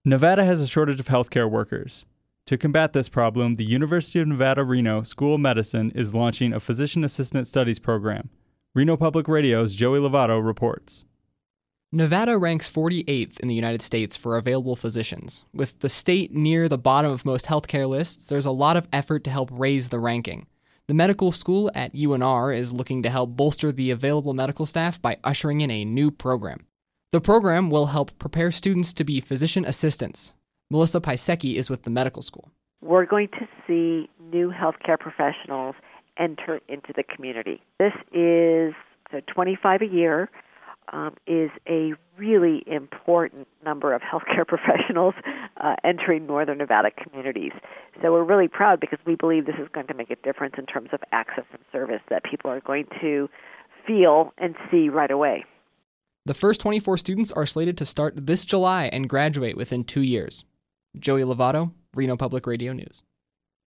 Nevada has a shortage of healthcare workers. To combat this problem, the University of Nevada, Reno School of Medicine is launching a physician assistant studies program. Reno Public Radio's Joey Lovato reports. Nevada ranks 48th in the United States for available physicians. With the state near the bottom of most healthcare lists, there's a lot of effort to help raise the ranking. The medical school at UNR is looking to help bolster the available medical staff by ushering in a new program. The program will help prepare students to be physician assistants. Melissa Pisecki is with the medical school. We're going to see new healthcare professionals enter into the community. This is 25 a year, is a really important number of healthcare professionals entering northern Nevada communities. So we're really proud because we believe this is going to make a difference in terms of access and service that people are going to feel and see right away. The first 24 students are slated to start this July and graduate within 2 years. Joey Lovato, Reno Public Radio News.